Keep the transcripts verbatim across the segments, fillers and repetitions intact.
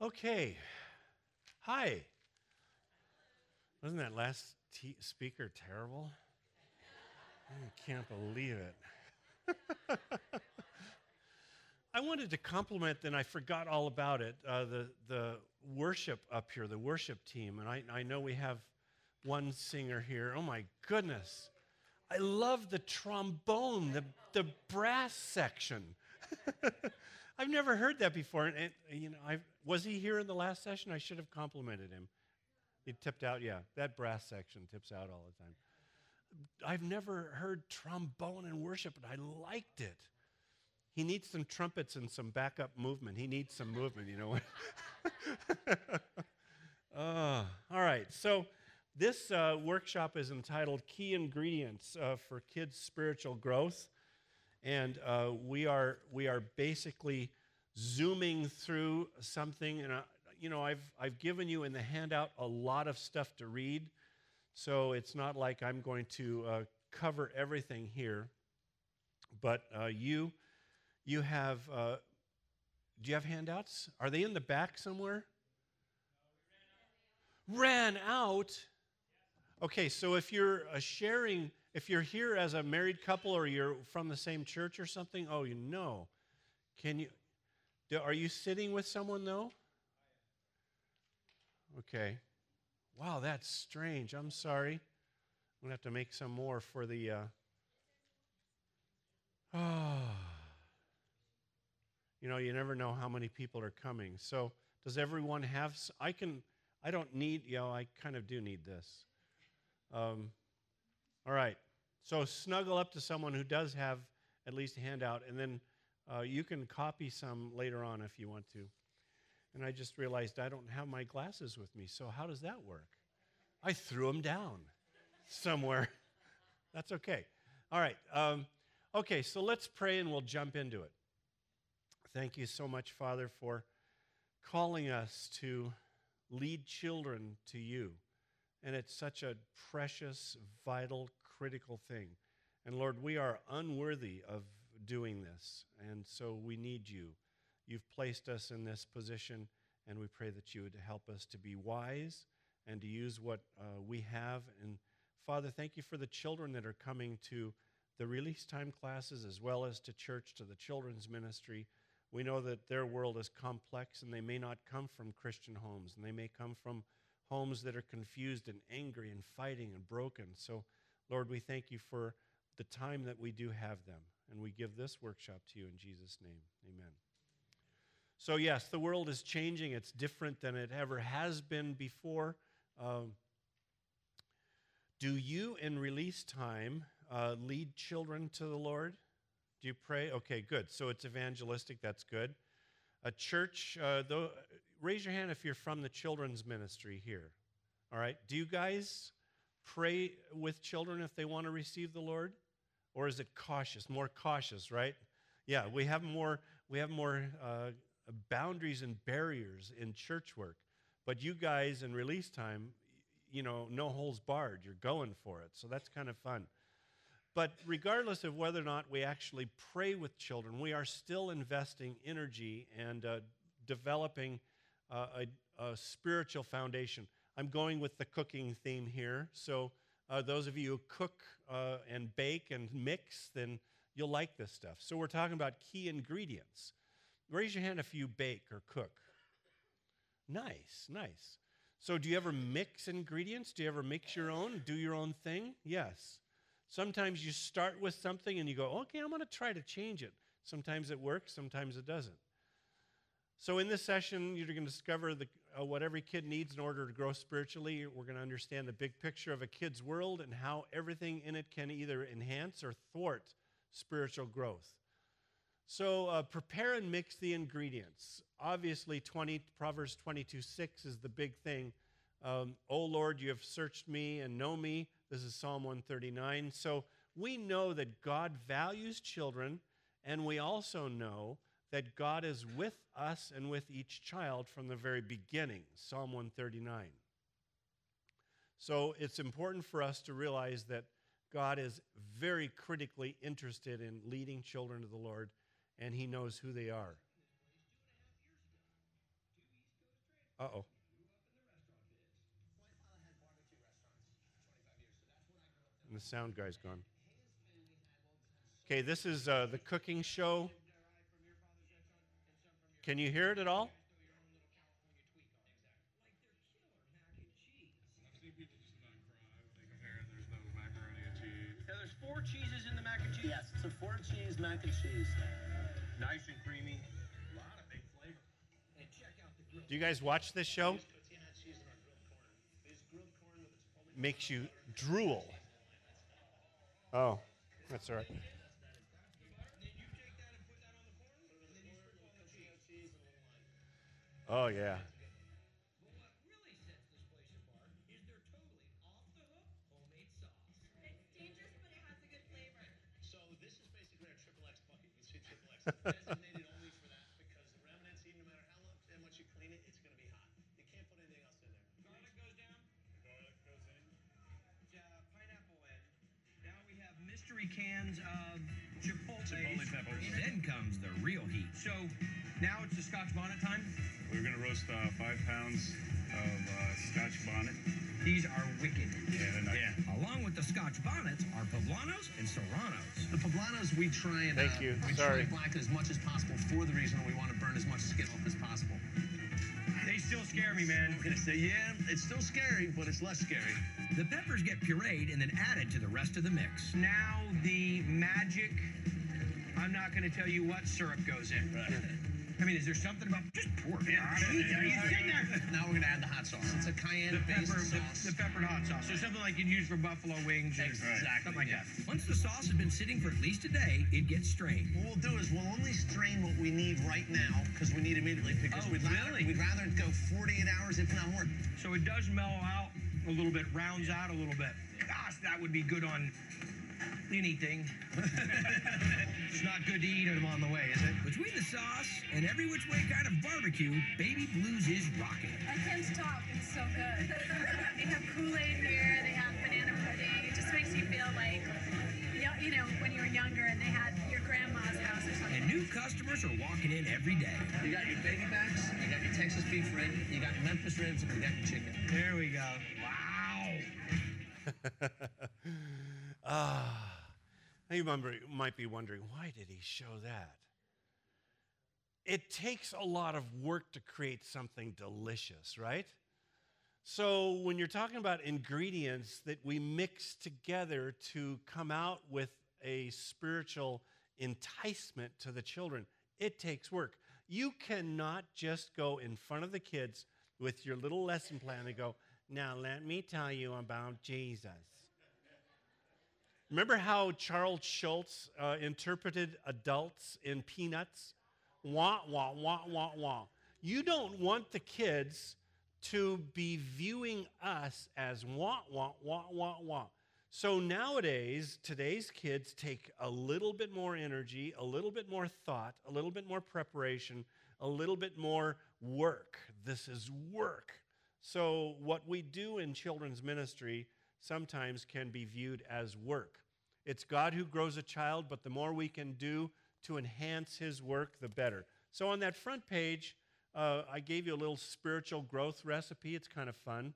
Okay. Hi. Wasn't that last t- speaker terrible? I can't believe it. I wanted to compliment, then I forgot all about it, uh, the, the worship up here, the worship team. And I, I know we have one singer here. Oh, my goodness. I love the trombone, the, the brass section. I've never heard that before. And, and you know, I was he here in the last session? I should have complimented him. He tipped out, yeah. That brass section tips out all the time. I've never heard trombone in worship, but I liked it. He needs some trumpets and some backup movement. He needs some movement, you know. uh, all right. So this uh, workshop is entitled Key Ingredients uh, for Kids' Spiritual Growth. And uh, we are we are basically zooming through something. And, uh, you know, I've, I've given you in the handout a lot of stuff to read. So it's not like I'm going to uh, cover everything here. But uh, you... You have, uh, do you have handouts? Are they in the back somewhere? No, we ran out. Ran out? Okay, so if you're uh, sharing, if you're here as a married couple or you're from the same church or something, oh, you know. Can you, do, are you sitting with someone though? Okay. Wow, that's strange. I'm sorry. I'm going to have to make some more for the, uh, oh. You know, you never know how many people are coming. So does everyone have, I can, I don't need, you know, I kind of do need this. Um, all right. So snuggle up to someone who does have at least a handout, and then uh, you can copy some later on if you want to. And I just realized I don't have my glasses with me, so how does that work? I threw them down somewhere. That's okay. All right. Um, okay, so let's pray and we'll jump into it. Thank you so much, Father, for calling us to lead children to you. And it's such a precious, vital, critical thing. And Lord, we are unworthy of doing this, and so we need you. You've placed us in this position, and we pray that you would help us to be wise and to use what uh, we have. And Father, thank you for the children that are coming to the release time classes as well as to church, to the children's ministry. We know that their world is complex, and they may not come from Christian homes, and they may come from homes that are confused and angry and fighting and broken. So, Lord, we thank you for the time that we do have them, and we give this workshop to you in Jesus' name. Amen. So, yes, the world is changing. It's different than it ever has been before. Um, do you, in release time, uh, lead children to the Lord? Do you pray? Okay, good. So it's evangelistic. That's good. A church, uh, though, raise your hand if you're from the children's ministry here. All right. Do you guys pray with children if they want to receive the Lord? Or is it cautious, more cautious, right? Yeah, we have more, we have more uh, boundaries and barriers in church work. But you guys in release time, you know, no holds barred. You're going for it. So that's kind of fun. But regardless of whether or not we actually pray with children, we are still investing energy and uh, developing uh, a, a spiritual foundation. I'm going with the cooking theme here. So uh, those of you who cook uh, and bake and mix, then you'll like this stuff. So we're talking about key ingredients. Raise your hand if you bake or cook. Nice, nice. So do you ever mix ingredients? Do you ever mix your own, do your own thing? Yes. Sometimes you start with something and you go, okay, I'm going to try to change it. Sometimes it works, sometimes it doesn't. So in this session, you're going to discover the, uh, what every kid needs in order to grow spiritually. We're going to understand the big picture of a kid's world and how everything in it can either enhance or thwart spiritual growth. So uh, prepare and mix the ingredients. Obviously, twenty, Proverbs twenty-two six is the big thing. Um, O Lord, you have searched me and know me. This is Psalm one thirty-nine. So we know that God values children, and we also know that God is with us and with each child from the very beginning, Psalm one thirty-nine. So it's important for us to realize that God is very critically interested in leading children to the Lord, and he knows who they are. Uh-oh. And the sound guy's gone. Okay, this is uh, the cooking show. Can you hear it at all? Now, there's four cheeses in the mac and cheese. Yes, it's a four cheese mac and cheese. Nice and creamy. A lot of big flavor. And check out the grill. Do you guys watch this show? Cotija cheese in our grilled corn. This grilled corn with its Chipotle Makes you drool. Oh, that's all right. Then you take that and put that on the corn, and then you sprinkle on the cheese. cheese and a little lime. Oh, yeah. But what really sets this place apart is their totally off-the-hook homemade sauce. It's dangerous, but it has a good flavor. So this is basically our triple X bucket. You see triple X. It's designated only for that because the remnants, even no matter how much, how much you clean it, it's going to be hot. You can't put anything else in there. Garlic goes down. Garlic goes in. Uh, pineapple in. Now we have mystery cans of chipotle. Chipotle peppers. Then comes the real heat. So now it's the Scotch bonnet time. We're going to roast uh, five pounds of uh, Scotch bonnet. These are wicked. Yeah, they're nice. Yeah. Along with the Scotch bonnets are poblanos and serranos. The poblanos we try and Thank uh, you. we Sorry. try and blacken as much as possible for the reason we want to burn as much skin off as possible. They still scare me, man. I'm gonna say, yeah, it's still scary, but it's less scary. The peppers get pureed and then added to the rest of the mix. Now the magic, I'm not going to tell you what syrup goes in. Right. I mean, is there something about just pour it? Yeah, you sitting there. Now we're gonna add the hot sauce. It's a The cayenne-based pepper, the, sauce. the peppered hot sauce. So something like you'd use for buffalo wings or Exactly, something like yeah. that. Once the sauce has been sitting for at least a day, it gets strained. What we'll do is we'll only strain what we need right now because we need immediately because Oh, we'd, rather, really? we'd rather it go forty-eight hours if not more. So it does mellow out a little bit, rounds out a little bit. Gosh, that would be good on anything. It's not good to eat them on the way, is it? Between the sauce and every which way kind of barbecue, Baby Blues is rocking. I can't stop. It's so good. They have Kool-Aid here. They have banana pudding. It just makes you feel like, you know, when you were younger and they had your grandma's house or something. And new customers are walking in every day. You got your baby backs, you got your Texas beef rib, you got your Memphis ribs, and you got your chicken. There we go. Wow. Ah. You remember- might be wondering, why did he show that? It takes a lot of work to create something delicious, right? So when you're talking about ingredients that we mix together to come out with a spiritual enticement to the children, it takes work. You cannot just go in front of the kids with your little lesson plan and go, now let me tell you about Jesus. Remember how Charles Schultz uh, interpreted adults in Peanuts? Wah, wah, wah, wah, wah. You don't want the kids to be viewing us as wah, wah, wah, wah, wah. So nowadays, today's kids take a little bit more energy, a little bit more thought, a little bit more preparation, a little bit more work. This is work. So what we do in children's ministry sometimes can be viewed as work. It's God who grows a child, but the more we can do to enhance his work, the better. So on that front page, uh, I gave you a little spiritual growth recipe. It's kind of fun.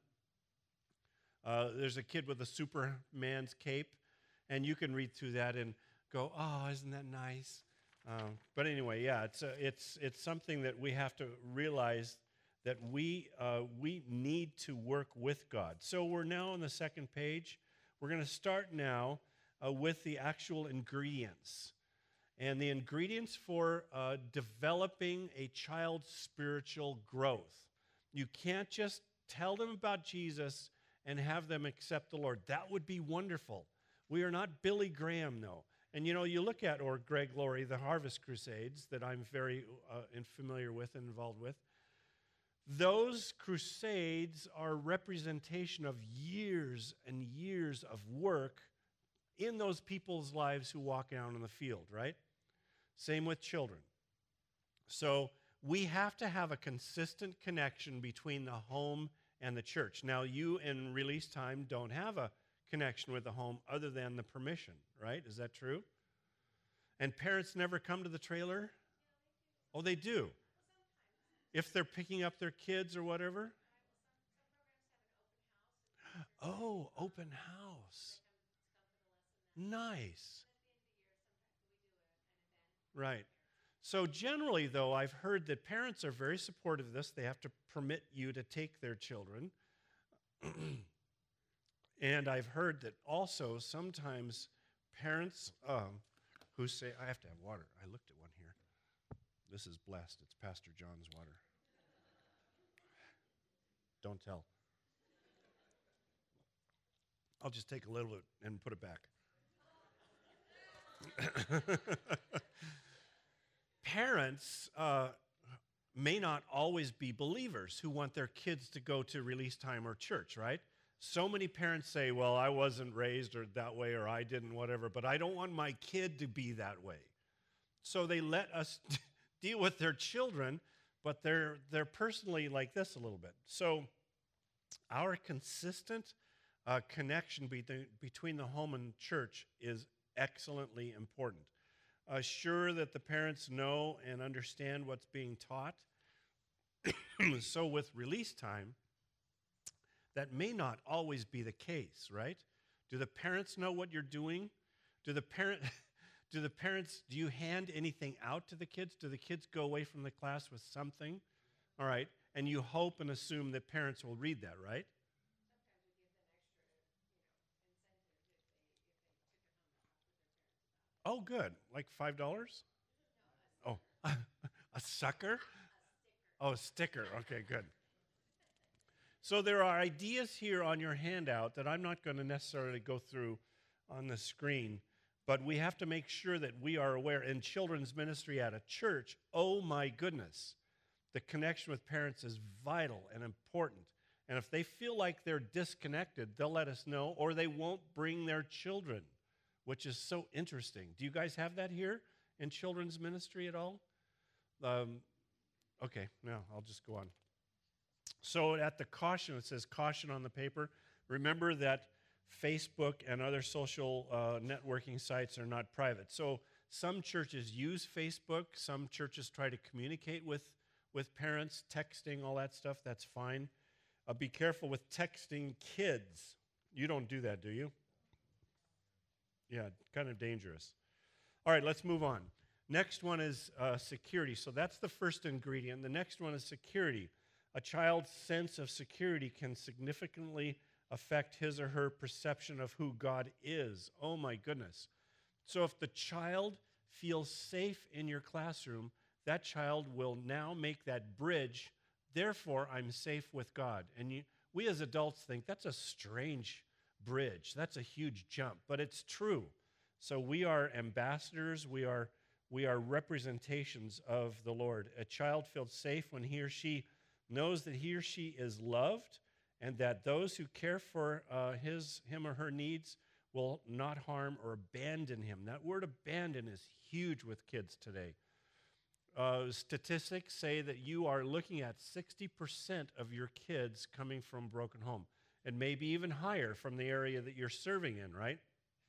Uh, there's a kid with a Superman's cape, and you can read through that and go, oh, isn't that nice? Uh, but anyway, yeah, it's, a, it's, it's something that we have to realize that we, uh, we need to work with God. So we're now on the second page. We're going to start now uh, with the actual ingredients. And the ingredients for uh, developing a child's spiritual growth. You can't just tell them about Jesus and have them accept the Lord. That would be wonderful. We are not Billy Graham, though. And you know, you look at, or Greg Laurie, the Harvest Crusades that I'm very uh, familiar with and involved with. Those crusades are a representation of years and years of work in those people's lives who walk out in the field, right? Same with children. So we have to have a consistent connection between the home and the church. Now, you in release time don't have a connection with the home other than the permission, right? Is that true? And parents never come to the trailer? Oh, they do? if they're picking up their kids or whatever? Oh, open house. Nice. Right. So generally, though, I've heard that parents are very supportive of this. They have to permit you to take their children. And I've heard that also sometimes parents um, who say, I have to have water. I looked at one here. This is blessed. It's Pastor John's water. Don't tell. I'll just take a little bit and put it back. Parents uh, may not always be believers who want their kids to go to release time or church, right? So many parents say, well, I wasn't raised or that way, or I didn't, whatever, but I don't want my kid to be that way. So they let us deal with their children, but they're, they're personally like this a little bit. So our consistent uh, connection be the, between the home and church is excellently important. Assure that the parents know and understand what's being taught. So with release time, that may not always be the case, right? Do the parents know what you're doing? Do the parent, do the parents, do you hand anything out to the kids? Do the kids go away from the class with something? All right, and you hope and assume that parents will read that, right? Oh, good. Like five dollars? Oh, a sucker? Oh, a sticker. Okay, good. So there are ideas here on your handout that I'm not going to necessarily go through on the screen, but we have to make sure that we are aware in children's ministry at a church, oh my goodness, the connection with parents is vital and important. And if they feel like they're disconnected, they'll let us know, or they won't bring their children, which is so interesting. Do you guys have that here in children's ministry at all? Um, okay, now I'll just go on. So at the caution, it says caution on the paper. Remember that Facebook and other social uh, networking sites are not private. So some churches use Facebook. Some churches try to communicate with, with parents, texting, all that stuff. That's fine. Uh, be careful with texting kids. You don't do that, do you? Yeah, kind of dangerous. All right, let's move on. Next one is uh, security. So that's the first ingredient. The next one is security. A child's sense of security can significantly affect his or her perception of who God is. Oh my goodness. So if the child feels safe in your classroom, that child will now make that bridge. Therefore, I'm safe with God. And you, we as adults think that's a strange bridge. That's a huge jump, but it's true. So we are ambassadors. We are, we are representations of the Lord. A child feels safe when he or she knows that he or she is loved and that those who care for uh, his, him or her needs will not harm or abandon him. That word abandon is huge with kids today. Uh, statistics say that you are looking at sixty percent of your kids coming from broken home, and maybe even higher from the area that you're serving in, right?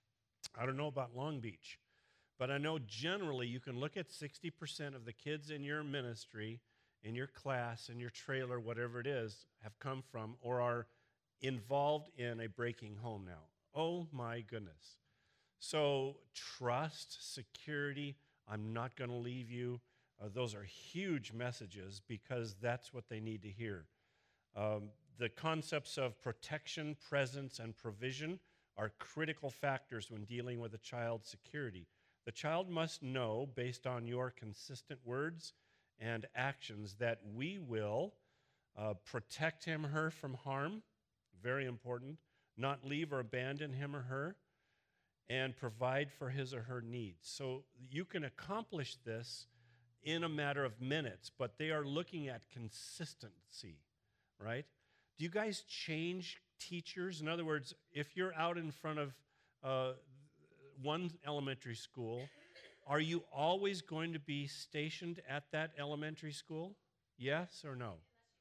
I don't know about Long Beach, but I know generally you can look at sixty percent of the kids in your ministry, in your class, in your trailer, whatever it is, have come from or are involved in a breaking home now. Oh my goodness. So trust, security, I'm not going to leave you. Uh, those are huge messages because that's what they need to hear. Um, the concepts of protection, presence, and provision are critical factors when dealing with a child's security. The child must know, based on your consistent words and actions, that we will uh, protect him or her from harm, very important, not leave or abandon him or her, and provide for his or her needs. So you can accomplish this in a matter of minutes, but they are looking at consistency, right? Do you guys change teachers? In other words, if you're out in front of uh, one elementary school, are you always going to be stationed at that elementary school? Yes or no?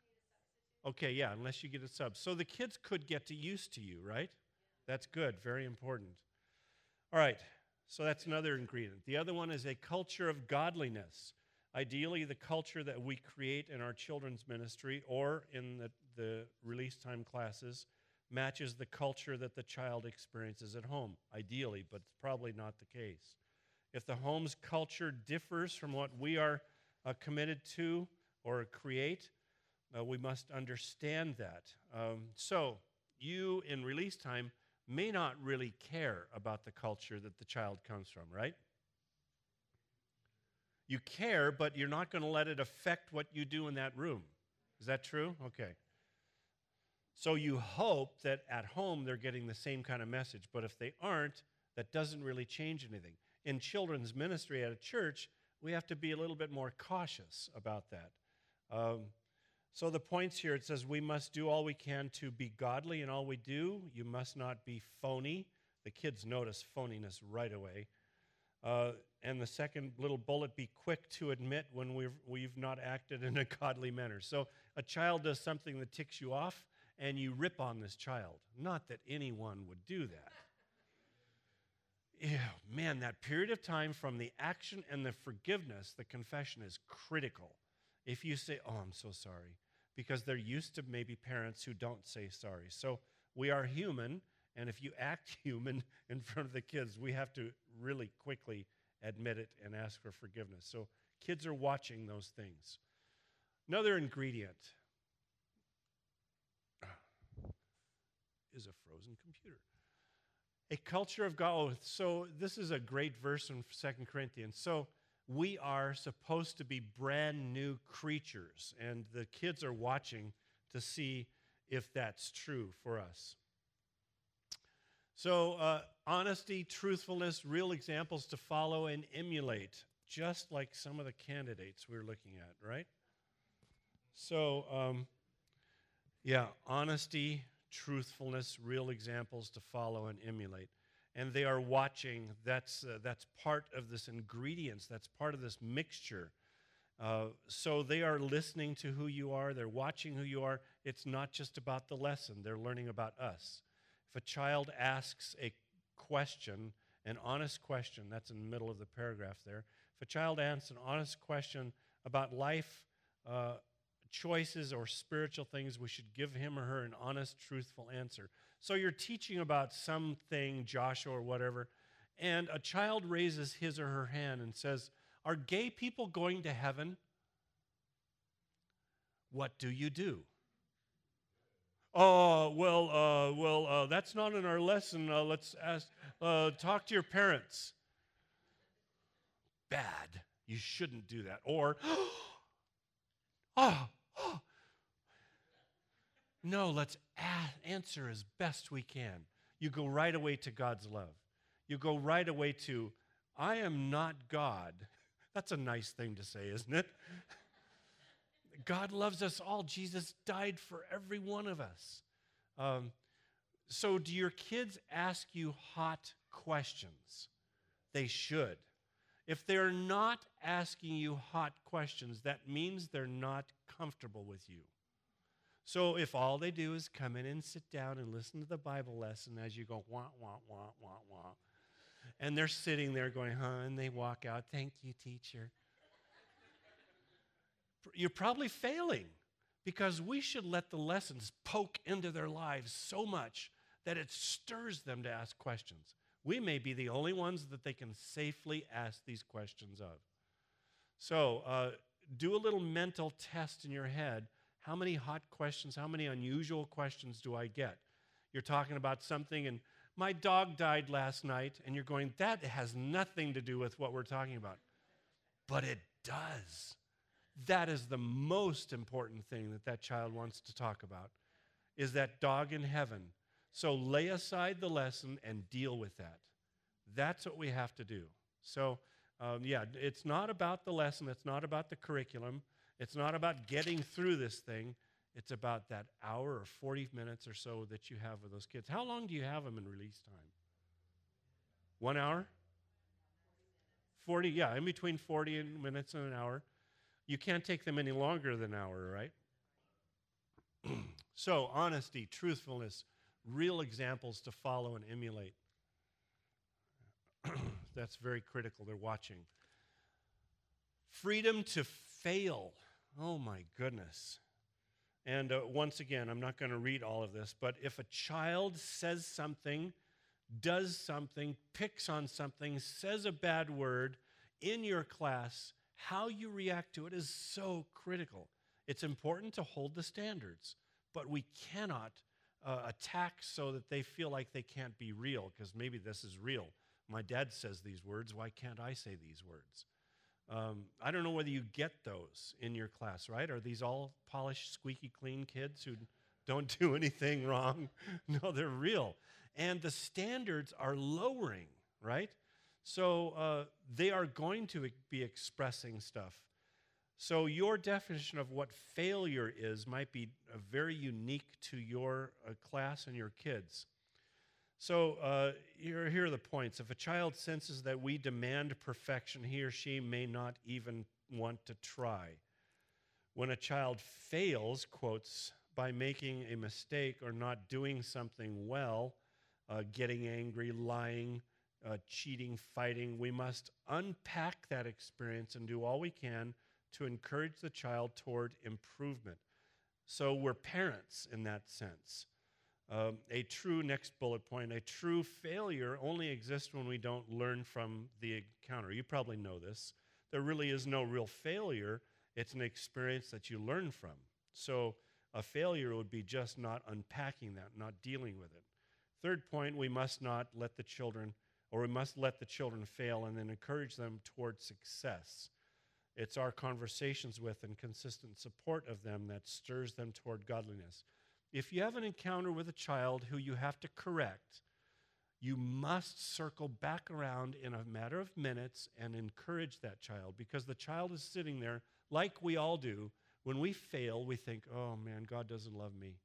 Okay, yeah, unless you get a sub. So the kids could get to used to you, right? That's good, very important. All right, so that's another ingredient. The other one is a culture of godliness. Ideally, the culture that we create in our children's ministry or in the, the release time classes matches the culture that the child experiences at home, ideally, but it's probably not the case. If the home's culture differs from what we are uh, committed to or create, uh, we must understand that. Um, so, you in release time may not really care about the culture that the child comes from, right? You care, but you're not going to let it affect what you do in that room. Is that true? Okay. So you hope that at home they're getting the same kind of message, but if they aren't, that doesn't really change anything. In children's ministry at a church, we have to be a little bit more cautious about that. Um, so the points here, it says we must do all we can to be godly in all we do. You must not be phony. The kids notice phoniness right away. Uh, and the second little bullet, be quick to admit when we've, we've not acted in a godly manner. So a child does something that ticks you off, and you rip on this child. Not that anyone would do that. Yeah, man, that period of time from the action and the forgiveness, the confession is critical. If you say, oh, I'm so sorry, because they're used to maybe parents who don't say sorry. So we are human, and if you act human in front of the kids, we have to really quickly admit it and ask for forgiveness. So kids are watching those things. Another ingredient is a frozen computer. A culture of God. Oh, so this is a great verse in Second Corinthians. So we are supposed to be brand new creatures, and the kids are watching to see if that's true for us. So uh, honesty, truthfulness, real examples to follow and emulate, just like some of the candidates we're looking at, right? So, um, yeah, honesty, truthfulness, real examples to follow and emulate. And they are watching. That's, uh, that's part of this ingredients. That's part of this mixture. Uh, so they are listening to who you are. They're watching who you are. It's not just about the lesson. They're learning about us. If a child asks a question, an honest question, that's in the middle of the paragraph there. If a child asks an honest question about life, uh, choices or spiritual things, we should give him or her an honest, truthful answer. So you're teaching about something, Joshua or whatever, and a child raises his or her hand and says, are gay people going to heaven? What do you do? Oh, well, uh, well, uh, that's not in our lesson. Uh, let's ask, uh, talk to your parents. Bad. You shouldn't do that. Or, oh, oh. No, let's a- answer as best we can. You go right away to God's love. You go right away to, I am not God. That's a nice thing to say, isn't it? God loves us all. Jesus died for every one of us. Um, so do your kids ask you hot questions? They should. If they're not asking you hot questions, that means they're not comfortable with you. So if all they do is come in and sit down and listen to the Bible lesson as you go, wah, wah, wah, wah, wah, and they're sitting there going, huh, and they walk out, thank you, teacher. You're probably failing, because we should let the lessons poke into their lives so much that it stirs them to ask questions. We may be the only ones that they can safely ask these questions of. So uh, do a little mental test in your head. How many hot questions, how many unusual questions do I get? You're talking about something, and my dog died last night, and you're going, that has nothing to do with what we're talking about. But it does. That is the most important thing that that child wants to talk about, is that dog in heaven. So lay aside the lesson and deal with that. That's what we have to do. So, um, yeah, it's not about the lesson. It's not about the curriculum. It's not about getting through this thing. It's about that hour or forty minutes or so that you have with those kids. How long do you have them in release time? One hour? forty, yeah, in between forty minutes and an hour. You can't take them any longer than an hour, right? So, honesty, truthfulness, real examples to follow and emulate. That's very critical. They're watching. Freedom to fail. Oh my goodness. And uh, once again, I'm not going to read all of this, but if a child says something, does something, picks on something, says a bad word in your class, how you react to it is so critical. It's important to hold the standards, but we cannot uh, attack so that they feel like they can't be real, because maybe this is real. My dad says these words, why can't I say these words? Um, I don't know whether you get those in your class, right? Are these all polished, squeaky clean kids who don't do anything wrong? No, they're real. And the standards are lowering, right? So uh, they are going to be expressing stuff. So your definition of what failure is might be uh, very unique to your uh, class and your kids. So uh, here, here are the points. If a child senses that we demand perfection, he or she may not even want to try. When a child fails, quotes, by making a mistake or not doing something well, uh, getting angry, lying, uh, cheating, fighting, we must unpack that experience and do all we can to encourage the child toward improvement. So we're parents in that sense. Um, a true, next bullet point, a true failure only exists when we don't learn from the encounter. You probably know this. There really is no real failure. It's an experience that you learn from. So a failure would be just not unpacking that, not dealing with it. Third point, we must not let the children, or we must let the children fail and then encourage them toward success. It's our conversations with and consistent support of them that stirs them toward godliness. If you have an encounter with a child who you have to correct, you must circle back around in a matter of minutes and encourage that child, because the child is sitting there, like we all do. When we fail, we think, oh man, God doesn't love me.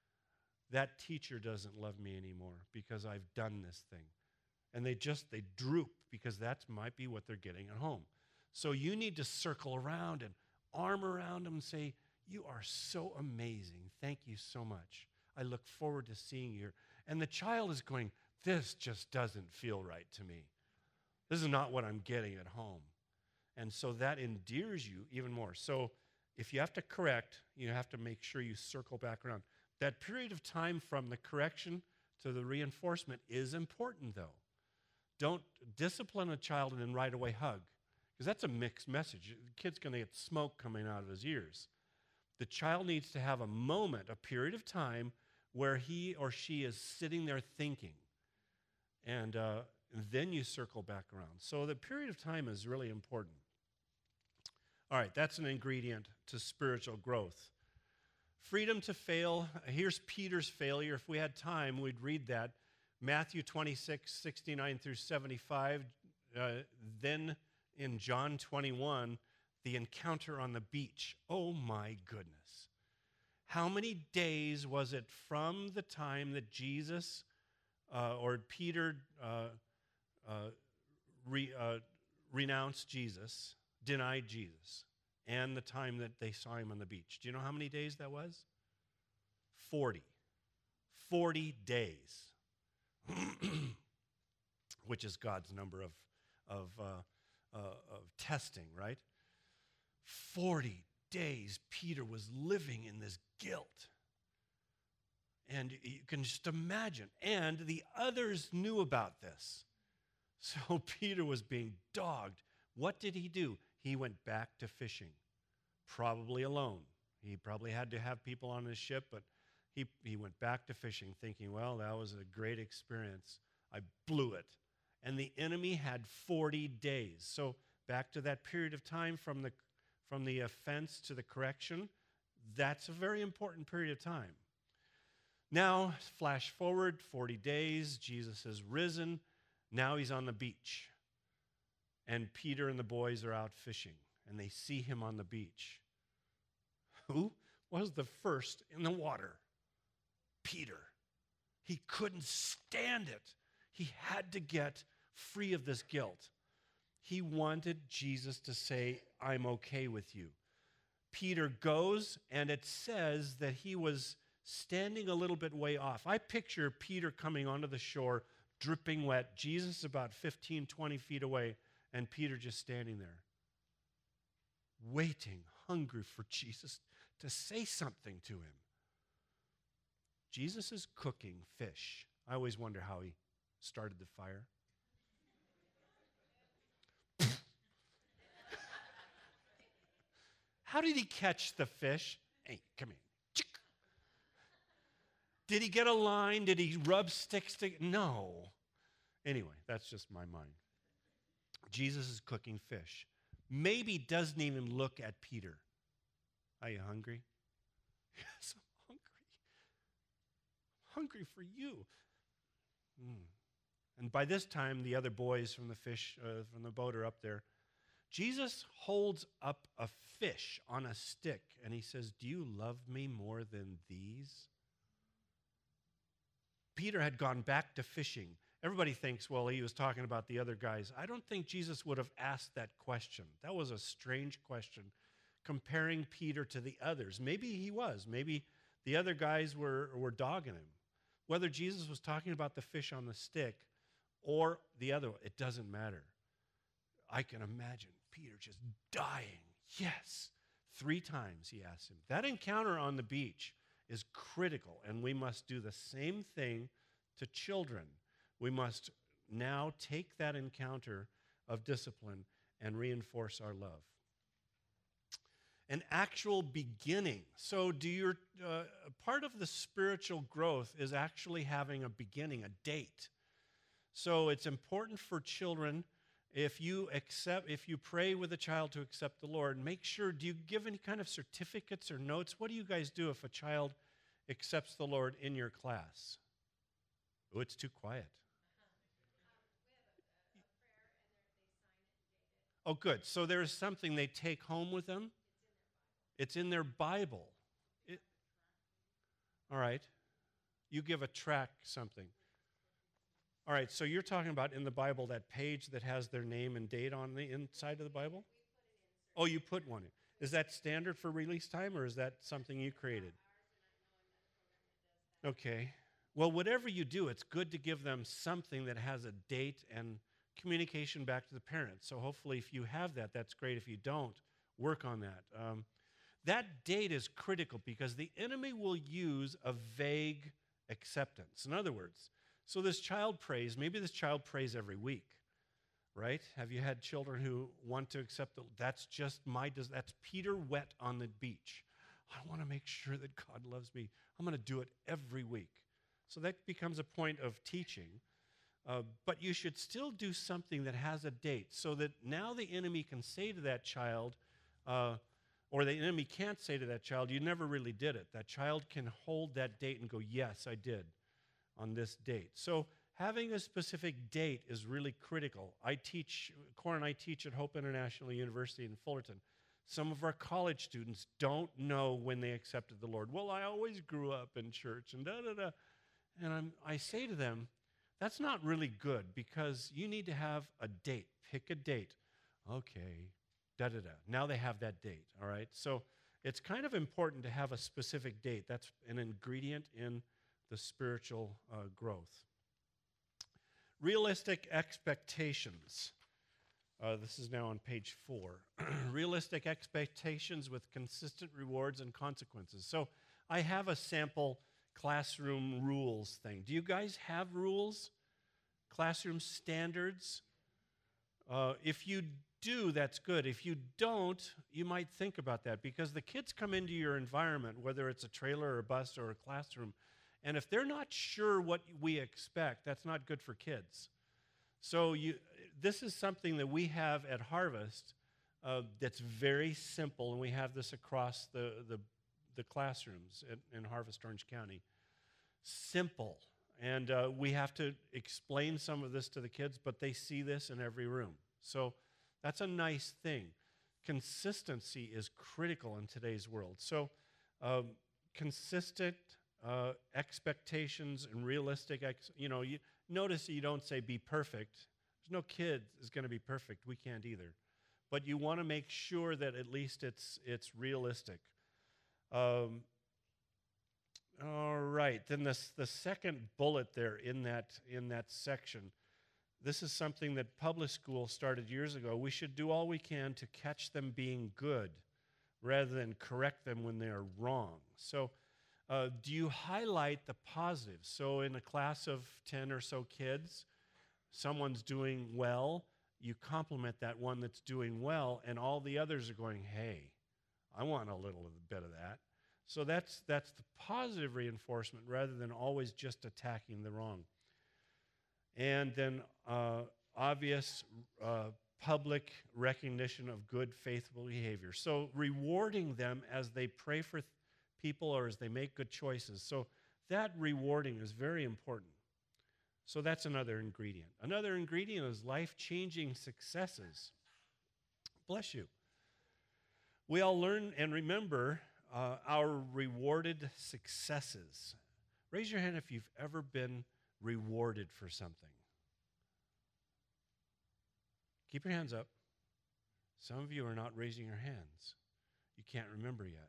That teacher doesn't love me anymore because I've done this thing. And they just, they droop because that might be what they're getting at home. So you need to circle around and arm around them and say, you are so amazing. Thank you so much. I look forward to seeing you. And the child is going, this just doesn't feel right to me. This is not what I'm getting at home. And so that endears you even more. So if you have to correct, you have to make sure you circle back around. That period of time from the correction to the reinforcement is important, though. Don't discipline a child and then right away hug, because that's a mixed message. The kid's going to get smoke coming out of his ears. The child needs to have a moment, a period of time, where he or she is sitting there thinking. And, uh, and then you circle back around. So the period of time is really important. All right, that's an ingredient to spiritual growth. Freedom to fail. Here's Peter's failure. If we had time, we'd read that. Matthew twenty-six, sixty-nine through seventy-five. Uh, then in John twenty-one, the encounter on the beach. Oh my goodness. How many days was it from the time that Jesus uh, or Peter uh, uh, re, uh, renounced Jesus, denied Jesus, and the time that they saw him on the beach? Do you know how many days that was? forty. forty days. Which is God's number of, of, uh, uh, of testing, right? forty days Peter was living in this guilt. And you can just imagine. And the others knew about this. So Peter was being dogged. What did he do? He went back to fishing, probably alone. He probably had to have people on his ship, but he, he went back to fishing thinking, well, that was a great experience. I blew it. And the enemy had forty days. So back to that period of time from the From the offense to the correction, that's a very important period of time. Now, flash forward forty days, Jesus has risen. Now he's on the beach. And Peter and the boys are out fishing, and they see him on the beach. Who was the first in the water? Peter. He couldn't stand it. He had to get free of this guilt. He wanted Jesus to say, I'm okay with you. Peter goes, and it says that he was standing a little bit way off. I picture Peter coming onto the shore, dripping wet, Jesus about fifteen, twenty feet away, and Peter just standing there. waiting, hungry for Jesus to say something to him. Jesus is cooking fish. I always wonder how he started the fire. How did he catch the fish? Hey, come here. Did he get a line? Did he rub sticks together? No. Anyway, that's just my mind. Jesus is cooking fish. Maybe doesn't even look at Peter. Are you hungry? Yes, I'm hungry. I'm hungry for you. Mm. And by this time, the other boys from the fish, uh, from the boat are up there. Jesus holds up a fish on a stick, and he says, do you love me more than these? Peter had gone back to fishing. Everybody thinks, well, he was talking about the other guys. I don't think Jesus would have asked that question. That was a strange question, comparing Peter to the others. Maybe he was. Maybe the other guys were, were dogging him. Whether Jesus was talking about the fish on the stick or the other, it doesn't matter. I can imagine Peter just dying. Yes. Three times he asked him. That encounter on the beach is critical, and we must do the same thing to children. We must now take that encounter of discipline and reinforce our love. An actual beginning. So do your uh, part of the spiritual growth is actually having a beginning, a date. So it's important for children, if you accept, if you pray with a child to accept the Lord, make sure, do you give any kind of certificates or notes? What do you guys do if a child accepts the Lord in your class? Oh, it's too quiet. Oh, good. So there's something they take home with them? It's in their Bible. It, all right. You give a tract something. All right, so you're talking about in the Bible that page that has their name and date on the inside of the Bible? Oh, you put one in. Is that standard for release time, or is that something you created? Okay. Well, whatever you do, it's good to give them something that has a date and communication back to the parents. So hopefully if you have that, that's great. If you don't, work on that. Um, that date is critical because the enemy will use a vague acceptance. In other words, so this child prays, maybe this child prays every week, right? Have you had children who want to accept the, that's just my, that's Peter wet on the beach. I want to make sure that God loves me. I'm going to do it every week. So that becomes a point of teaching. Uh, but you should still do something that has a date so that now the enemy can say to that child, uh, or the enemy can't say to that child, you never really did it. That child can hold that date and go, yes, I did on this date. So having a specific date is really critical. I teach, Cora and I teach at Hope International University in Fullerton. Some of our college students don't know when they accepted the Lord. Well, I always grew up in church and da-da-da. And I'm, I say to them, that's not really good because you need to have a date. Pick a date. Okay, da-da-da. Now they have that date, all right? So it's kind of important to have a specific date. That's an ingredient in the spiritual uh, growth. Realistic expectations. Uh, this is now on page four. Realistic expectations with consistent rewards and consequences. So I have a sample classroom rules thing. Do you guys have rules? Classroom standards? Uh, if you do, that's good. If you don't, you might think about that because the kids come into your environment, whether it's a trailer or a bus or a classroom, and if they're not sure what we expect, that's not good for kids. So you, this is something that we have at Harvest uh, that's very simple, and we have this across the, the, the classrooms in, in Harvest Orange County. Simple. And uh, we have to explain some of this to the kids, but they see this in every room. So that's a nice thing. Consistency is critical in today's world. So um, consistent uh, expectations and realistic, ex you know, you notice you don't say be perfect. There's no kid is going to be perfect. We can't either. But you want to make sure that at least it's, it's realistic. Um, all right, then this, the second bullet there in that, in that section, This is something that public school started years ago. We should do all we can to catch them being good rather than correct them when they are wrong. So uh, do you highlight the positives? So in a class of ten or so kids, someone's doing well, you compliment that one that's doing well, and all the others are going, hey, I want a little bit of that. So that's that's the positive reinforcement rather than always just attacking the wrong. And then uh, obvious uh, public recognition of good, faithful behavior. So rewarding them as they pray for th- people or as they make good choices. So that rewarding is very important. So that's another ingredient. Another ingredient is life-changing successes. Bless you. We all learn and remember uh, our rewarded successes. Raise your hand if you've ever been rewarded for something. Keep your hands up. Some of you are not raising your hands. You can't remember yet.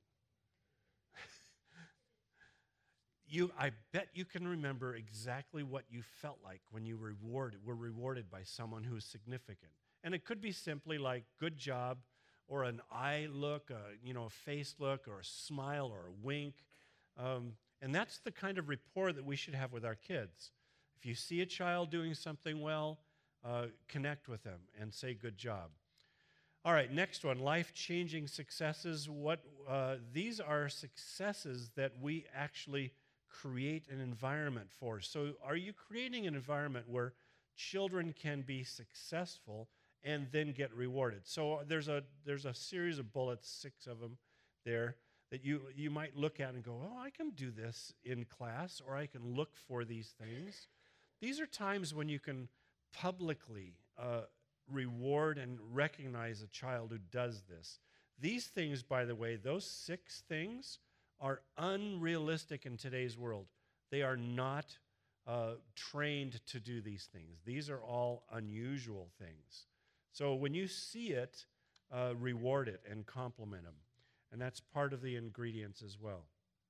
You, I bet you can remember exactly what you felt like when you rewarded, were rewarded by someone who is significant. And it could be simply like, good job, or an eye look, a, you know, a face look, or a smile, or a wink. Um, and that's the kind of rapport that we should have with our kids. If you see a child doing something well, uh, connect with them and say, good job. All right, next one, life-changing successes. What uh, these are successes that we actually create an environment for. So are you creating an environment where children can be successful and then get rewarded? So there's a there's a series of bullets, six of them there, that you, you might look at and go, oh, I can do this in class, or I can look for these things. These are times when you can publicly uh, reward and recognize a child who does this. These things, by the way, those six things are unrealistic in today's world. They are not uh, trained to do these things. These are all unusual things. So when you see it, uh, reward it and compliment them. And that's part of the ingredients as well.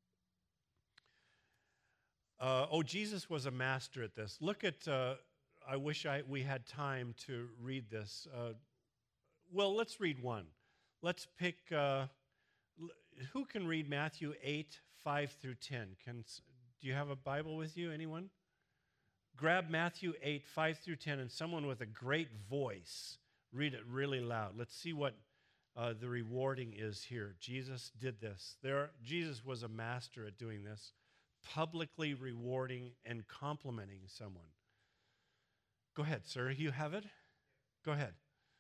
Uh, oh, Jesus was a master at this. Look at, uh, I wish I, we had time to read this. Uh, well, let's read one. Let's pick, uh, who can read Matthew eight, five through ten? Can, do you have a Bible with you, anyone? Grab Matthew eight, five through ten, and someone with a great voice, read it really loud. Let's see what uh, the rewarding is here. Jesus did this. There, Jesus was a master at doing this, publicly rewarding and complimenting someone. Go ahead, sir. You have it? Go ahead.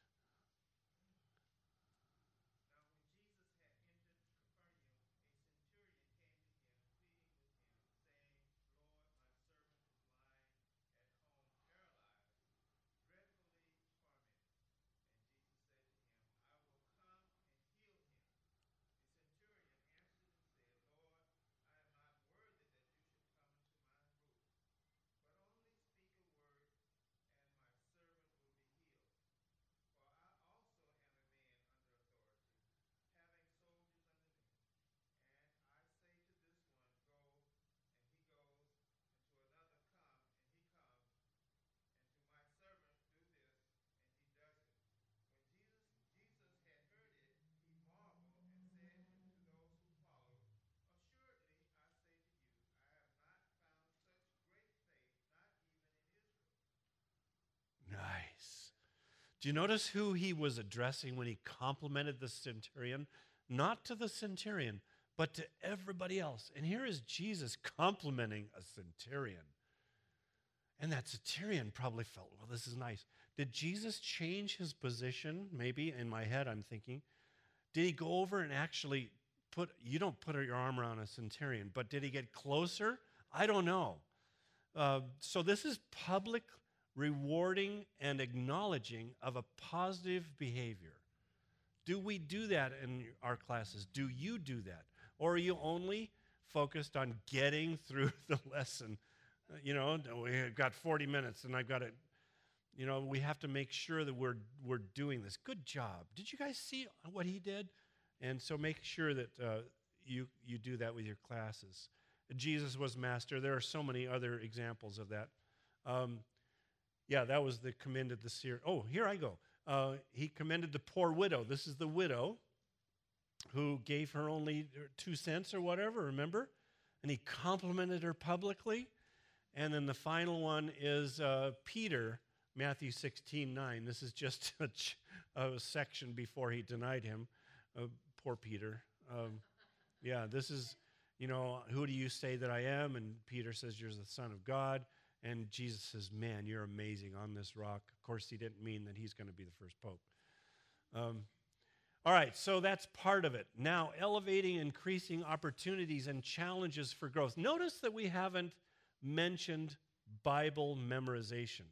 Nice. Do you notice who he was addressing when he complimented the centurion? Not to the centurion, but to everybody else. And here is Jesus complimenting a centurion. And that centurion probably felt, well, this is nice. Did Jesus change his position? Maybe in my head I'm thinking. Did he go over and actually put, you don't put your arm around a centurion, but did he get closer? I don't know. Uh, so this is public rewarding and acknowledging of a positive behavior. Do we do that in our classes? Do you do that? Or are you only focused on getting through the lesson? You know, we've got forty minutes and I've got to, you know, we have to make sure that we're we're doing this. Good job. Did you guys see what he did? And so make sure that uh, you, you do that with your classes. Jesus was master. There are so many other examples of that. Um, Yeah, that was the commended the seer. Oh, here I go. Uh, he commended the poor widow. This is the widow who gave her only two cents or whatever, remember? And he complimented her publicly. And then the final one is uh, Peter, Matthew sixteen nine. This is just a, ch- a section before he denied him. Uh, poor Peter. Um, yeah, this is, you know, who do you say that I am? And Peter says, you're the Son of God. And Jesus says, man, you're amazing on this rock. Of course, he didn't mean that he's going to be the first pope. Um, all right, so that's part of it. Now, elevating, increasing opportunities and challenges for growth. Notice that we haven't mentioned Bible memorization.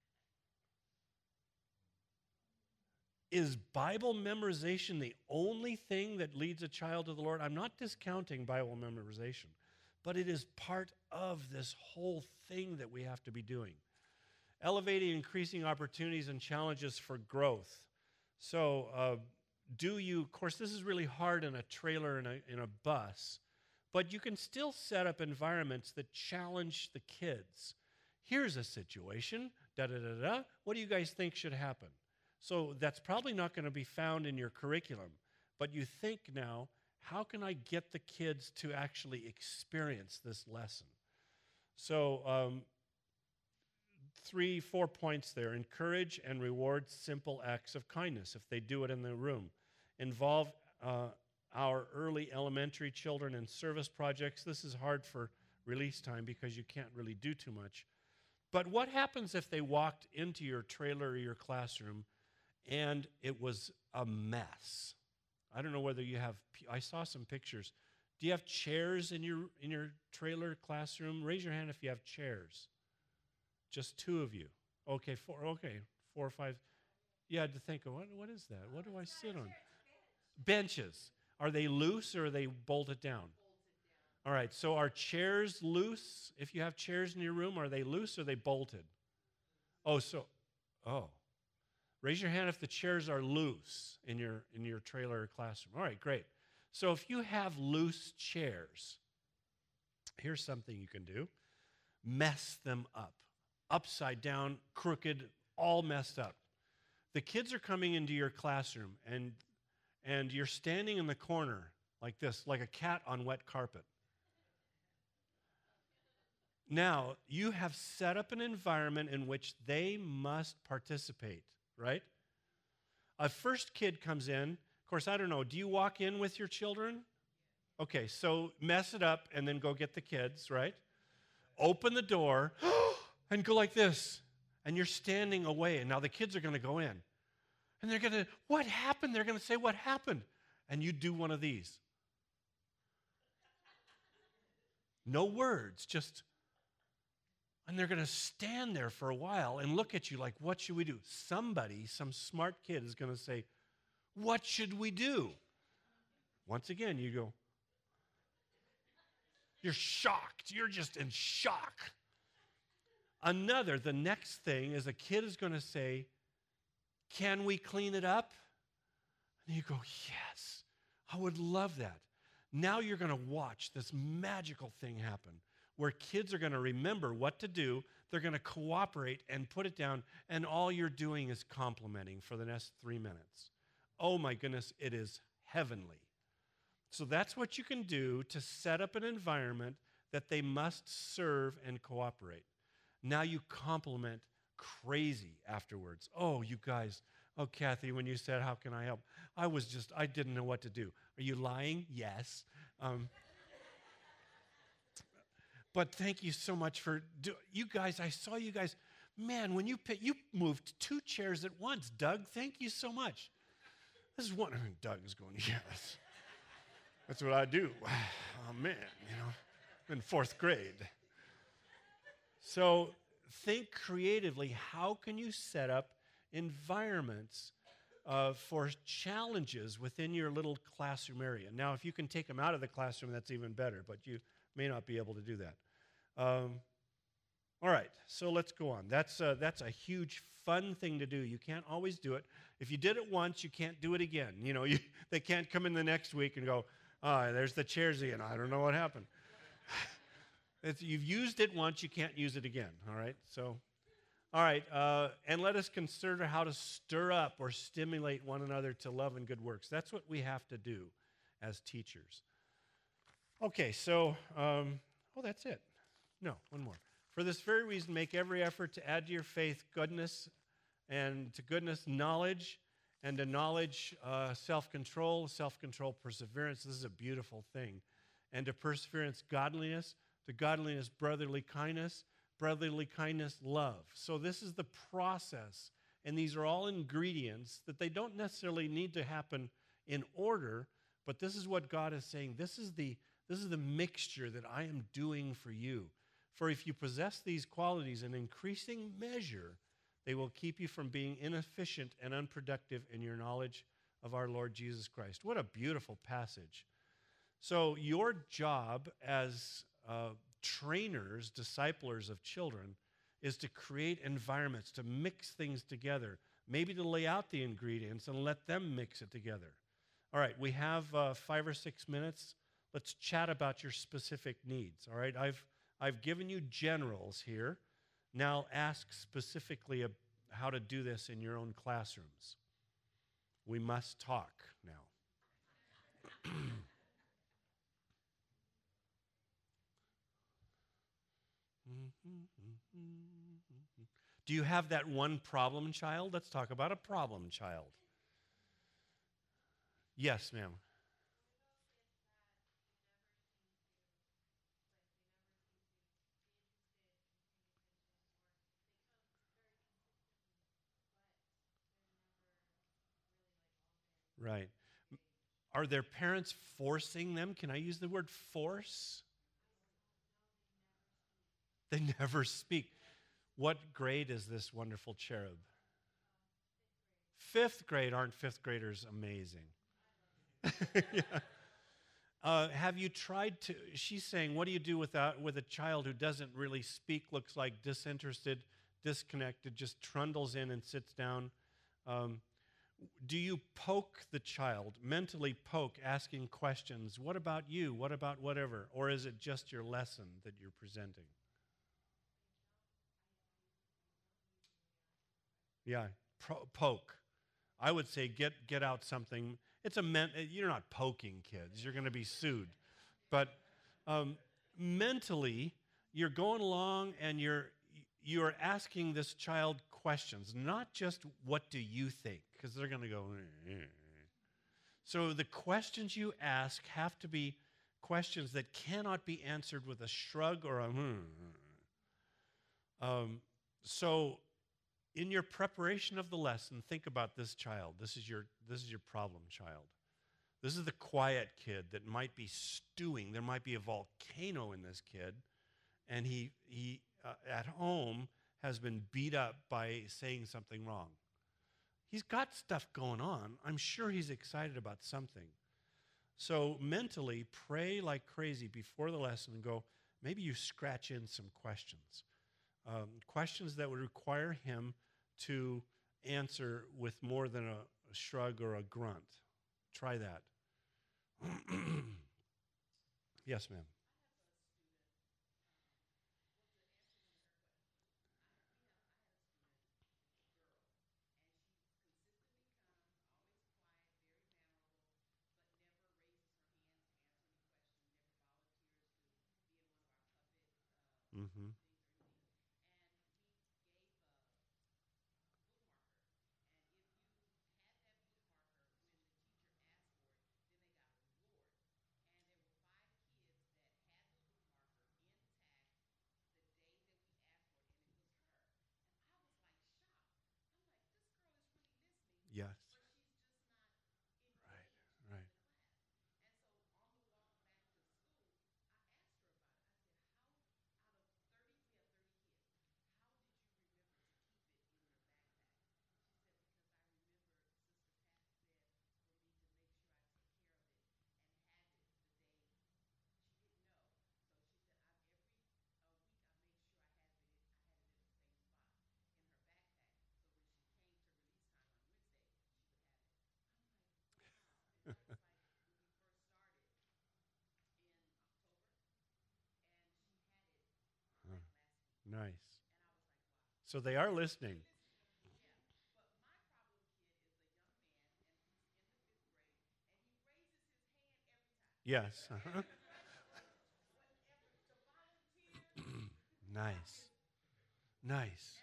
Is Bible memorization the only thing that leads a child to the Lord? I'm not discounting Bible memorization, but it is part of this whole thing that we have to be doing. Elevating, increasing opportunities and challenges for growth. So, uh, do you, of course, this is really hard in a trailer and a, in a bus, but you can still set up environments that challenge the kids. Here's a situation, da-da-da-da. What do you guys think should happen? So that's probably not going to be found in your curriculum, but you think now, how can I get the kids to actually experience this lesson? So um, three, four points there. Encourage and reward simple acts of kindness if they do it in the room. Involve uh, our early elementary children in service projects. This is hard for release time because you can't really do too much. But what happens if they walked into your trailer or your classroom and it was a mess? I don't know whether you have, I saw some pictures. Do you have chairs in your in your trailer classroom? Raise your hand if you have chairs. Just two of you. Okay, four, okay, four or five. You had to think, of what, what is that? What do I sit on? Benches. Are they loose or are they bolted down? All right, so are chairs loose? If you have chairs in your room, are they loose or are they bolted? Oh, so, oh. Raise your hand if the chairs are loose in your in your trailer or classroom. All right, great. So if you have loose chairs, here's something you can do. Mess them up. Upside down, crooked, all messed up. The kids are coming into your classroom, and, and you're standing in the corner like this, like a cat on wet carpet. Now, you have set up an environment in which they must participate, right? A first kid comes in. Of course, I don't know, do you walk in with your children? Okay, so mess it up and then go get the kids, right? Open the door and go like this. And you're standing away. And now the kids are going to go in. And they're going to, what happened? They're going to say, what happened? And you do one of these. No words, just, and they're going to stand there for a while and look at you like, what should we do? Somebody, some smart kid is going to say, what should we do? Once again, you go, you're shocked. You're just in shock. Another, the next thing is a kid is going to say, can we clean it up? And you go, yes, I would love that. Now you're going to watch this magical thing happen where kids are going to remember what to do. They're going to cooperate and put it down, and all you're doing is complimenting for the next three minutes. Oh my goodness, it is heavenly. So that's what you can do to set up an environment that they must serve and cooperate. Now you compliment crazy afterwards. Oh, you guys, oh, Kathy, when you said, how can I help? I was just, I didn't know what to do. Are you lying? Yes. Um, but thank you so much for, do, you guys, I saw you guys, man, when you pick, you moved two chairs at once. Doug, thank you so much. This is one, Doug is going, yes. That's what I do. Oh, man, you know, in fourth grade. So think creatively. How can you set up environments uh, for challenges within your little classroom area? Now, if you can take them out of the classroom, that's even better, but you may not be able to do that. Um, all right, so let's go on. That's, uh, that's a huge, fun thing to do. You can't always do it. If you did it once, you can't do it again. You know, you, they can't come in the next week and go, oh, there's the chairs again. I don't know what happened. If you've used it once, you can't use it again, all right? So All right, uh, and let us consider how to stir up or stimulate one another to love and good works. That's what we have to do as teachers. Okay, so, um, oh, that's it. No, one more. For this very reason, make every effort to add to your faith goodness, and to goodness knowledge, and to knowledge uh, self-control, self-control perseverance. This is a beautiful thing. And to perseverance godliness, to godliness brotherly kindness, brotherly kindness love. So this is the process, and these are all ingredients that they don't necessarily need to happen in order, but this is what God is saying. This is the, this is the mixture that I am doing for you. For if you possess these qualities in increasing measure, they will keep you from being inefficient and unproductive in your knowledge of our Lord Jesus Christ. What a beautiful passage. So your job as uh, trainers, disciplers of children, is to create environments, to mix things together, maybe to lay out the ingredients and let them mix it together. All right, we have uh, five or six minutes. Let's chat about your specific needs. All right, I've, I've given you generals here. Now ask specifically ab- how to do this in your own classrooms. We must talk now. Do you have that one problem child? Let's talk about a problem child. Yes, ma'am. Right. Are their parents forcing them? Can I use the word force? They never speak. What grade is this wonderful cherub? Fifth grade. Aren't fifth graders amazing? Yeah. Uh, have you tried to, she's saying, what do you do without, with a child who doesn't really speak, looks like disinterested, disconnected, just trundles in and sits down? Um, do you poke the child, mentally poke, asking questions? What about you? What about whatever? Or is it just your lesson that you're presenting? Yeah, pro- poke. I would say get get out something. It's a men- you're not poking kids. You're going to be sued. But um, mentally, you're going along and you're you're asking this child questions, not just what do you think, because they're going to go. Eh, eh. So the questions you ask have to be questions that cannot be answered with a shrug or a hmm. Um, so in your preparation of the lesson, think about this child. This is your this is your problem child. This is the quiet kid that might be stewing. There might be a volcano in this kid, and he he uh, at home has been beat up by saying something wrong. He's got stuff going on. I'm sure he's excited about something. So mentally, pray like crazy before the lesson and go, maybe you scratch in some questions. Um, questions that would require him to answer with more than a, a shrug or a grunt. Try that. Yes, ma'am. Mm-hmm. Yes. Right, right. Huh. Nice. So they are listening. Yes. Uh-huh. Nice. Nice.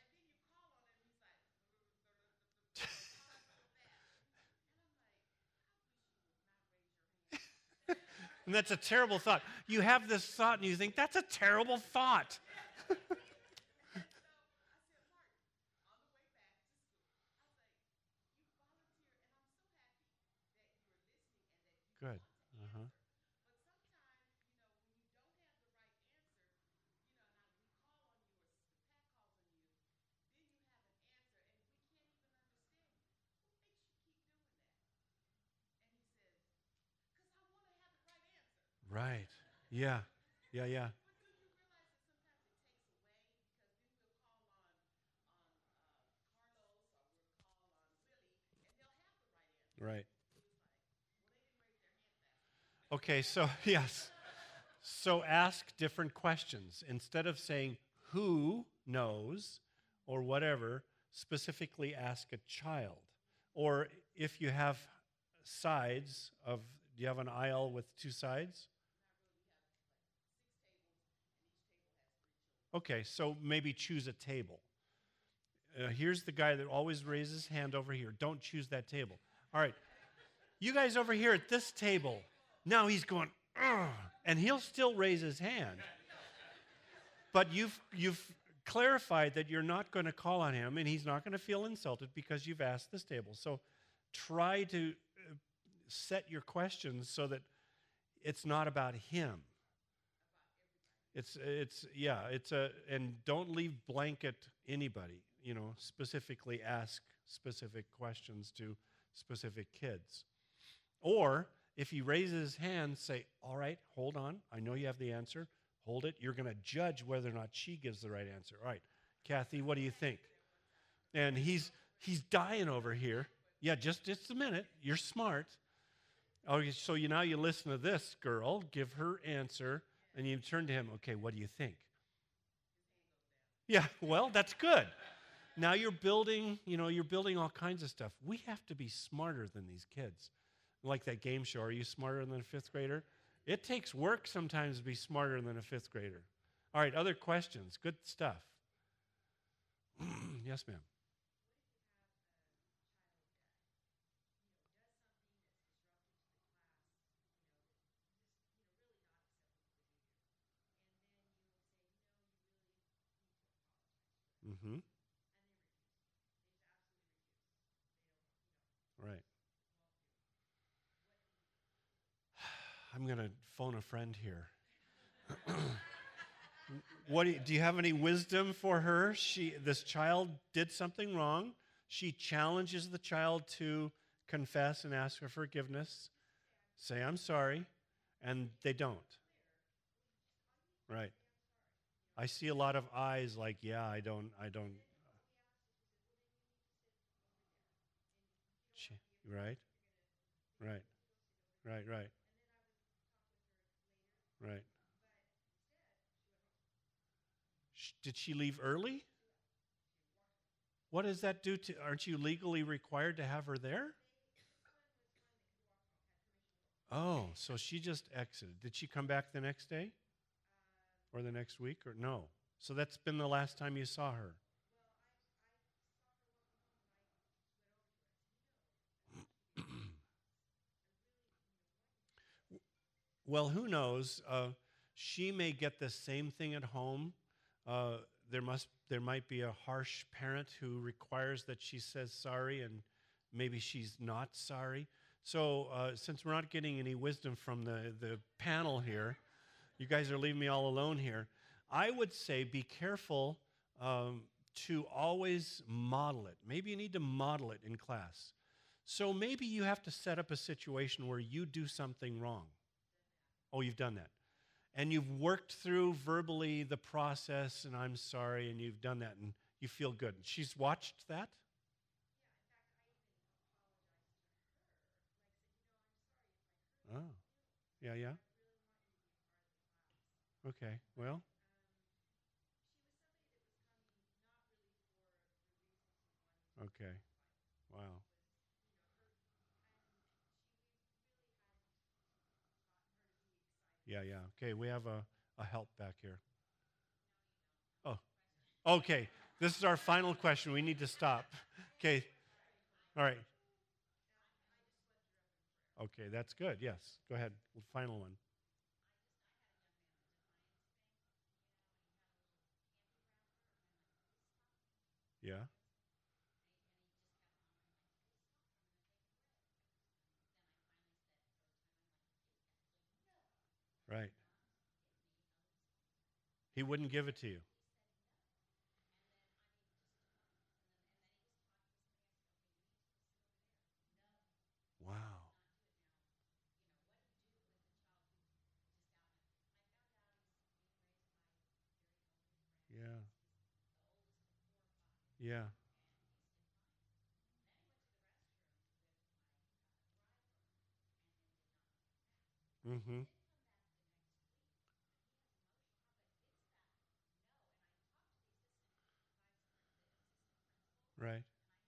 And that's a terrible thought. You have this thought and you think, that's a terrible thought. Good. Uh-huh. Right. Yeah. Yeah, yeah. Right. Okay, so yes. So ask different questions. Instead of saying who knows or whatever, specifically ask a child. Or if you have sides of, do you have an aisle with two sides? Okay, so maybe choose a table. Uh, here's the guy that always raises his hand over here. Don't choose that table. All right. You guys over here at this table. Now he's going, ugh, and he'll still raise his hand. But you've, you've clarified that you're not going to call on him, and he's not going to feel insulted because you've asked this table. So try to uh, set your questions so that it's not about him. It's, it's, yeah, it's a, and don't leave blanket anybody, you know, specifically ask specific questions to specific kids. Or if he raises his hand, say, all right, hold on. I know you have the answer. Hold it. You're going to judge whether or not she gives the right answer. All right, Kathy, what do you think? And he's, he's dying over here. Yeah, just, just a minute. You're smart. Okay, so you now you listen to this girl, give her answer, and you turn to him, okay, what do you think? Yeah, well, that's good. Now you're building, you know, you're building all kinds of stuff. We have to be smarter than these kids. Like that game show, are you smarter than a fifth grader? It takes work sometimes to be smarter than a fifth grader. All right, other questions. Good stuff. Yes, ma'am. Mm-hmm. Right. I'm going to phone a friend here. What do you, do you have any wisdom for her? She, this child did something wrong. She challenges the child to confess and ask for forgiveness. Say, I'm sorry. And they don't. Right. I see a lot of eyes like, yeah, I don't, I don't. She, right, right, right, right, right. Sh- Did she leave early? What does that do to, aren't you legally required to have her there? Oh, so she just exited. Did she come back the next day? Or the next week? Or no? So that's been the last time you saw her. Well, who knows? Uh, she may get the same thing at home. Uh, there must, there might be a harsh parent who requires that she says sorry, and maybe she's not sorry. So, uh, since we're not getting any wisdom from the, the panel here, you guys are leaving me all alone here. I would say be careful um, to always model it. Maybe you need to model it in class. So maybe you have to set up a situation where you do something wrong. Oh, you've done that. And you've worked through verbally the process, and I'm sorry, and you've done that, and you feel good. She's watched that? Oh, yeah, yeah. Okay, well. Okay. Wow. Yeah, yeah. Okay, we have a, a help back here. Oh, okay. This is our final question. We need to stop. Okay. All right. Okay, that's good. Yes. Go ahead. Final one. Yeah. Right. He wouldn't give it to you. Wow. Yeah. Yeah. Mm-hmm. Right.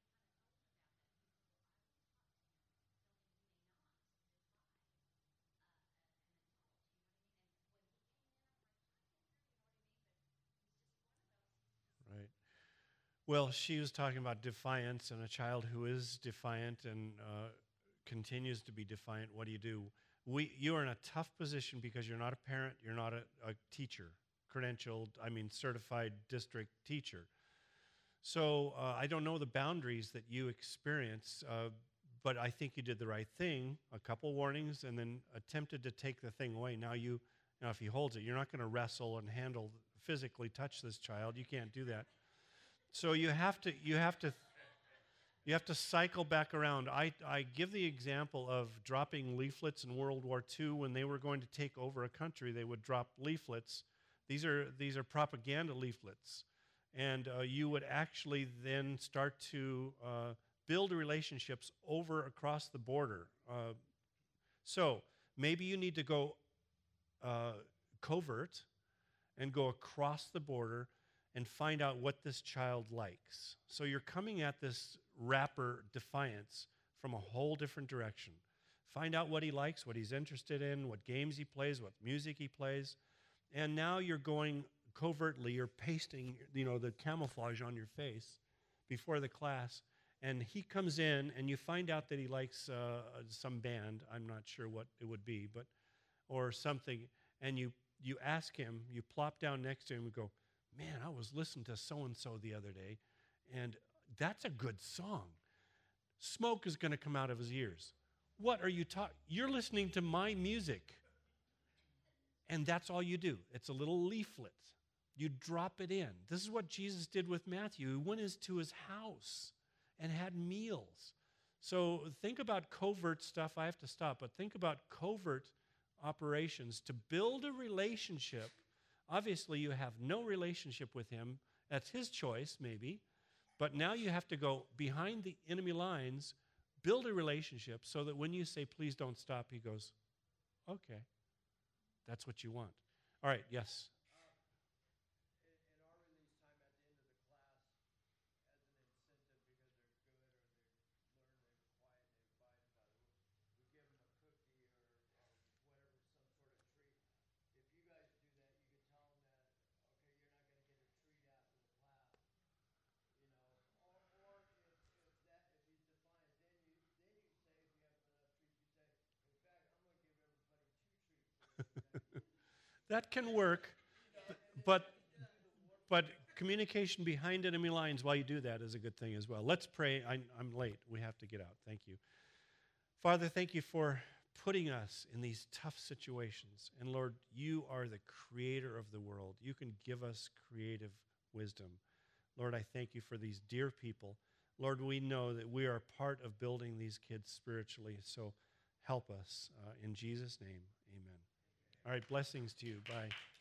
Right. Well, she was talking about defiance and a child who is defiant and uh, continues to be defiant. What do you do? We, you are in a tough position because you're not a parent, you're not a, a teacher, credentialed, I mean, certified district teacher. So uh, I don't know the boundaries that you experience, uh, but I think you did the right thing. A couple warnings, and then attempted to take the thing away. Now you, you know, if he holds it, you're not going to wrestle and handle, physically touch this child. You can't do that. So you have to, you have to, you have to cycle back around. I, I give the example of dropping leaflets in World War Two when they were going to take over a country. They would drop leaflets. These are these are propaganda leaflets, and uh, you would actually then start to uh, build relationships over across the border. Uh, so maybe you need to go uh, covert and go across the border and find out what this child likes. So you're coming at this rapper defiance from a whole different direction. Find out what he likes, what he's interested in, what games he plays, what music he plays. And now you're going covertly, you're pasting, you know, the camouflage on your face before the class. And he comes in and you find out that he likes uh, some band. I'm not sure what it would be, but or something. And you you ask him, you plop down next to him and go, man, I was listening to so-and-so the other day, and that's a good song. Smoke is going to come out of his ears. What are you talking? You're listening to my music. And that's all you do. It's a little leaflet. You drop it in. This is what Jesus did with Matthew. He went his, to his house and had meals. So think about covert stuff. I have to stop, but think about covert operations to build a relationship. Obviously, you have no relationship with him. That's his choice, maybe. But now you have to go behind the enemy lines, build a relationship so that when you say, please don't stop, he goes, okay, that's what you want. All right, yes. That can work, but but communication behind enemy lines while you do that is a good thing as well. Let's pray. I, I'm late. We have to get out. Thank you. Father, thank you for putting us in these tough situations. And Lord, you are the creator of the world. You can give us creative wisdom. Lord, I thank you for these dear people. Lord, we know that we are part of building these kids spiritually, so help us. Uh, in Jesus' name, amen. All right, blessings to you. Bye.